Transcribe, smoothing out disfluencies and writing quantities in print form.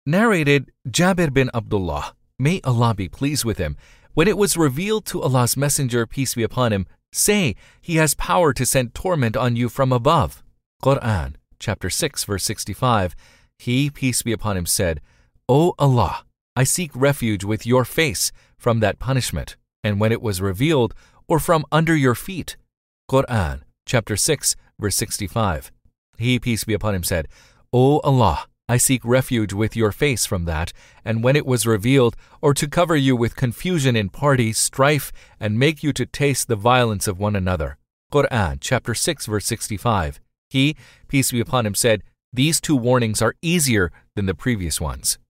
Narrated Jabir bin Abdullah, may Allah be pleased with him, when it was revealed to Allah's Messenger, peace be upon him, say, He has power to send torment on you from above. Quran, chapter 6, verse 65. He, peace be upon him, said, O Allah, I seek refuge with your face from that punishment, and when it was revealed, or from under your feet. Quran, chapter 6, verse 65. He, peace be upon him, said, O Allah, I seek refuge with your face from that, and when it was revealed, or to cover you with confusion in party, strife, and make you to taste the violence of one another. Quran, chapter 6, verse 65. He, peace be upon him, said, These two warnings are easier than the previous ones.